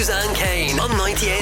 Suzanne Kane on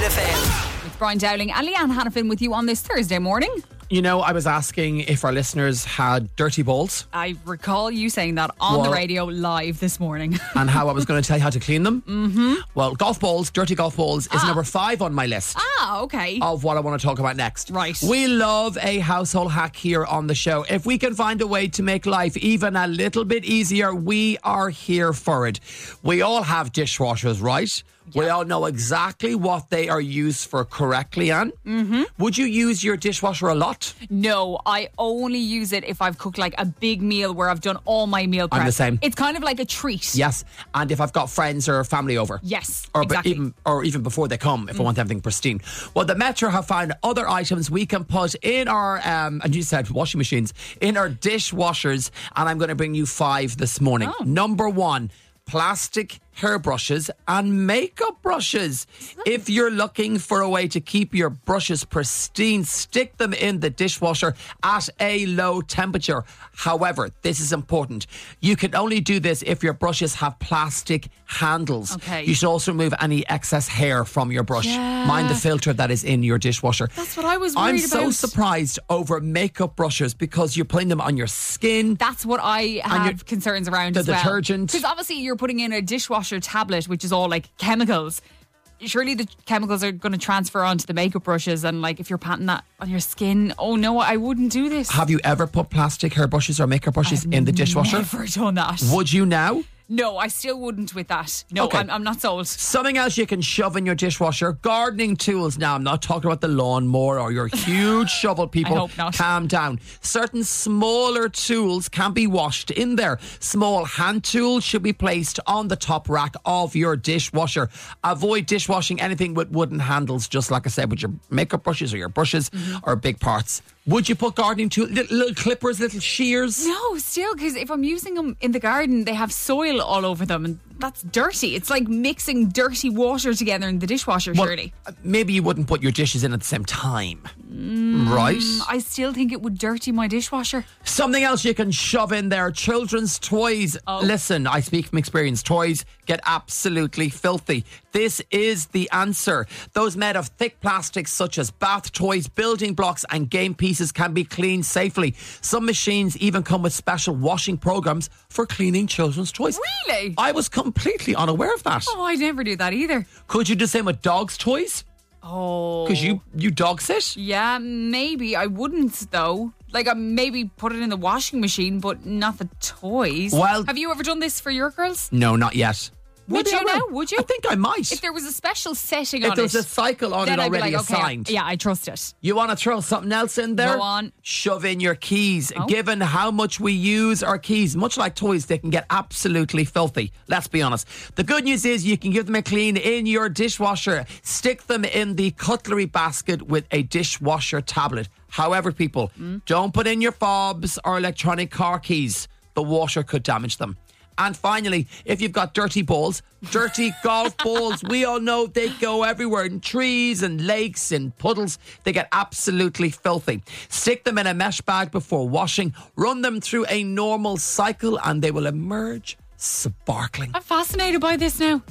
98FM. It's Brian Dowling and Leanne Hannafin with you on this Thursday morning. You know, I was asking if our listeners had dirty balls I recall you saying that on the radio live this morning. and how I was going to tell you how to clean them. Mm-hmm. Well, golf balls, dirty golf balls is number 5 on my list. Okay. Of what I want to talk about next. Right. We love a household hack here on the show. If we can find a way to make life even a little bit easier, we are here for it. We all have dishwashers, right? We all know exactly what they are used for correctly, Anne. Mm-hmm. Would you use your dishwasher a lot? No, I only use it if I've cooked like a big meal where I've done all my meal prep. I'm the same. It's kind of like a treat. Yes, and if I've got friends or family over. Yes, or exactly. even before they come, if I want everything pristine. Well, the Metro have found other items we can put in our, and you said washing machines, in our dishwashers, and I'm going to bring you 5 this morning. Oh. Number 1, plastic hairbrushes and makeup brushes. If you're looking for a way to keep your brushes pristine, stick them in the dishwasher at a low temperature. However, this is important. You can only do this if your brushes have plastic handles. Okay. You should also remove any excess hair from your brush. Yeah. Mind the filter that is in your dishwasher. That's what I was worried I'm about. so surprised over makeup brushes because you're putting them on your skin. That's what I have concerns around the as well. detergent. Because obviously you're putting in a dishwasher tablet, which is all like chemicals. Surely the chemicals are going to transfer onto the makeup brushes, and like if you're patting that on your skin, oh no, I wouldn't do this. Have you ever put plastic hairbrushes or makeup brushes in the dishwasher? Never done that. Would you now? No, I still wouldn't with that. No, Okay. I'm not sold. Something else you can shove in your dishwasher, gardening tools. Now, I'm not talking about the lawnmower or your huge shovel, people. I hope not. Calm down. Certain smaller tools can be washed in there. Small hand tools should be placed on the top rack of your dishwasher. Avoid dishwashing anything with wooden handles, just like I said, with your makeup brushes or your brushes or big parts. Would you put gardening tools, little clippers, little shears? No, still, because if I'm using them in the garden, they have soil all over them, and that's dirty. It's like mixing dirty water together in the dishwasher, Well, surely. Maybe you wouldn't put your dishes in at the same time. Right? I still think it would dirty my dishwasher. Something else you can shove in there, children's toys. Oh. Listen, I speak from experience. Toys get absolutely filthy. This is the answer. Those made of thick plastics such as bath toys, building blocks and game pieces can be cleaned safely. Some machines even come with special washing programs for cleaning children's toys. Really? I was completely unaware of that. Oh, I never do that either. Could you do the same with dogs' toys? Oh. Because you dog sit? Yeah, maybe. I wouldn't, though. Like, I maybe put it in the washing machine, but not the toys. Well- have you ever done this for your girls? No, not yet. Would Maybe you I now? will. Would you? I think I might. If there was a special setting If on there was it, a cycle on then it I'd be already like, okay, assigned. yeah, I trust it. You want to throw something else in there? Go on. Shove in your keys. Oh. Given how much we use our keys, much like toys, they can get absolutely filthy. Let's be honest. The good news is you can give them a clean in your dishwasher. Stick them in the cutlery basket with a dishwasher tablet. However, people, don't put in your fobs or electronic car keys. The water could damage them. And finally, if you've got dirty balls, dirty golf balls, we all know they go everywhere in trees and lakes and puddles. They get absolutely filthy. Stick them in a mesh bag before washing. Run them through a normal cycle and they will emerge sparkling. I'm fascinated by this now.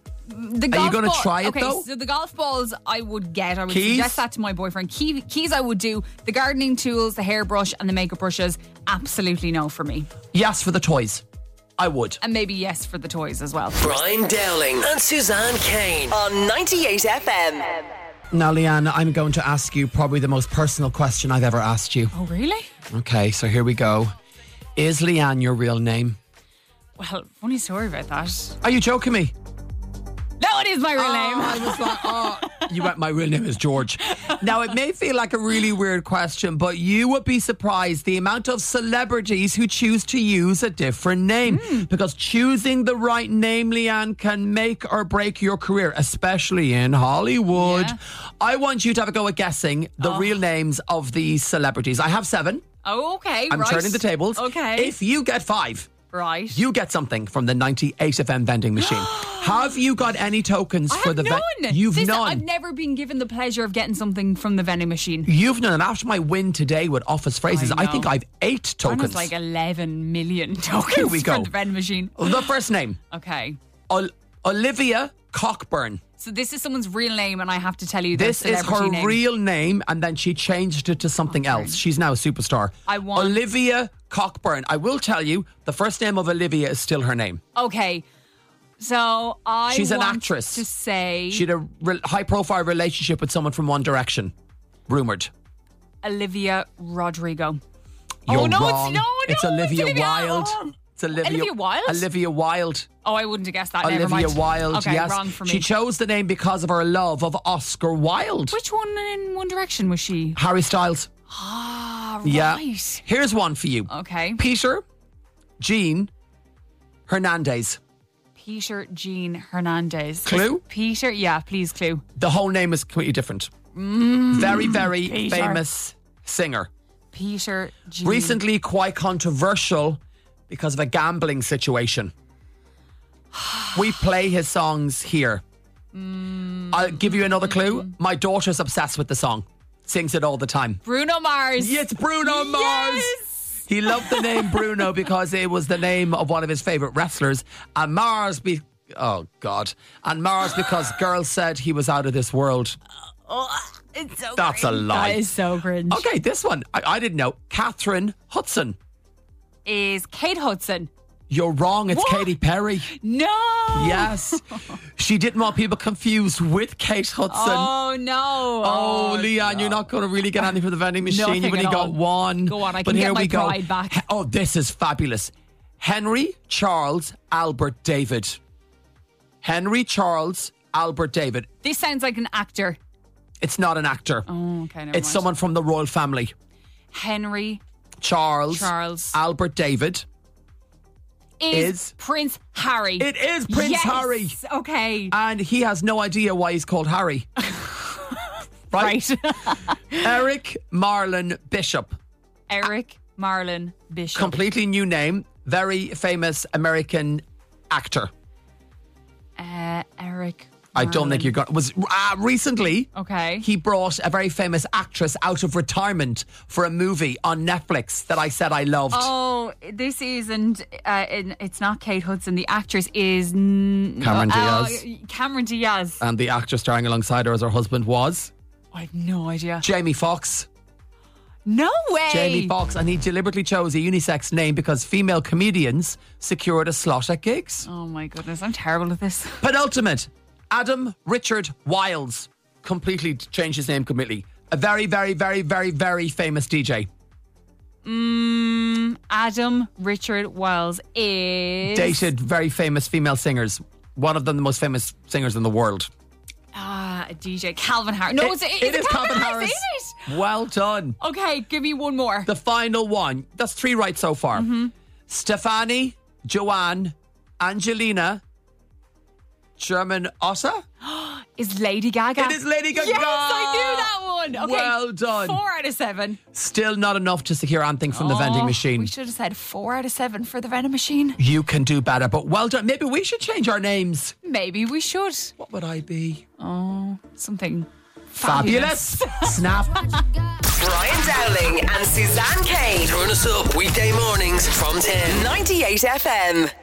The Are you golf going to ball- try it, okay, though? So the golf balls I would get. I would Keys? suggest that to my boyfriend. Keys I would do. The gardening tools, the hairbrush and the makeup brushes, absolutely no for me. Yes, for the toys. I would. And maybe yes for the toys as well. Brian Dowling and Suzanne Kane on 98FM. Now, Leanne, I'm going to ask you probably the most personal question I've ever asked you. Oh, really? Okay, so here we go. Is Leanne your real name? Well, funny story about that. Are you joking me? No, it is my real name. I was like, you went, my real name is George. Now, it may feel like a really weird question, but you would be surprised the amount of celebrities who choose to use a different name. Because choosing the right name, Leanne, can make or break your career, especially in Hollywood. Yeah. I want you to have a go at guessing the real names of these celebrities. I have 7. Oh, okay. I'm turning the tables. Okay. If you get 5... Right. you get something from the 98FM vending machine. Have you got any tokens for the none. You've none. I've never been given the pleasure of getting something from the vending machine. You've none. And after my win today with Office Phrases, I know. think I've 8 tokens. Mine was like 11 million tokens Here we go. for the vending machine. The first name, Okay. Olivia Cockburn. So this is someone's real name, and I have to tell you This is her name. real name, and then she changed it to something else. She's now a superstar. I want- Olivia Cockburn. I will tell you, the first name of Olivia is still her name. Okay. So She's an want actress. to say She had a high-profile relationship with someone from One Direction. Rumoured. Olivia Rodrigo. You're no, wrong. it's Olivia Olivia. Wilde. Oh. It's Olivia Wilde? Olivia Wilde. Oh, I wouldn't have guessed that. Never Olivia mind. Wilde, Okay, yes. wrong for me. She chose the name because of her love of Oscar Wilde. Which one in One Direction was she? Harry Styles. Ah, right. Yeah. Here's one for you. Okay. Peter Jean Hernandez. Peter Jean Hernandez. Clue? Peter, yeah, please clue. The whole name is completely different. Very, very Peter. famous singer. Peter Jean. Recently quite controversial because of a gambling situation. We play his songs here. I'll give you another clue. My daughter's obsessed with the song. Sings it all the time. Bruno Mars. It's Bruno Mars. Yes! He loved the name Bruno because it was the name of one of his favourite wrestlers. And Mars oh God. And Mars because girls said he was out of this world. It's so That's a cringe. lie. That is so cringe. Okay, this one. I didn't know. Catherine Hudson. Is Kate Hudson. You're wrong. It's What? Katy Perry. No. Yes. She didn't want people confused with Kate Hudson. Oh, no. Oh, Leanne, you're not going to really get anything for the vending machine. Nothing You've only at got all. one. Go on, I But can here get my we go. pride back. Oh, this is fabulous. Henry Charles Albert David. Henry Charles Albert David. This sounds like an actor. It's not an actor. Oh, okay. Never It's mind. someone from the royal family. Henry Charles Albert David. is Prince Harry. It is Prince Yes! Harry. Okay. And he has no idea why he's called Harry. Right? Eric Marlon Bishop. Eric Marlon Bishop. Completely new name. Very famous American actor. Eric I don't think you're going to... Recently, Okay. he brought a very famous actress out of retirement for a movie on Netflix that I said I loved. Oh, this isn't. It's not Kate Hudson. The actress is Cameron Diaz. Cameron Diaz. And the actor starring alongside her as her husband was I have no idea. Jamie Foxx. No way. Jamie Foxx. And he deliberately chose a unisex name because female comedians secured a slot at gigs. Oh my goodness, I'm terrible at this. Penultimate, Adam Richard Wiles. Completely changed his name completely. A very, very, very, very, very famous DJ. Adam Richard Wiles is Dated very famous female singers. One of them the most famous singers in the world. a DJ. Calvin Harris. No, It is Calvin Harris. Is it? Well done. Okay, give me one more. The final one. That's 3 right so far. Stefani, Joanne, Angelina, German Ossa. Is Lady Gaga? It is Lady Gaga. Yes, I knew that one. Okay, Well done. 4 out of 7. Still not enough to secure anything from the vending machine. We should have said 4 out of 7 for the vending machine. You can do better, but well done. Maybe we should change our names. Maybe we should. What would I be? Something Fabulous. Snap. Brian Dowling and Suzanne Kane. Turn us up weekday mornings from 10. 98 FM.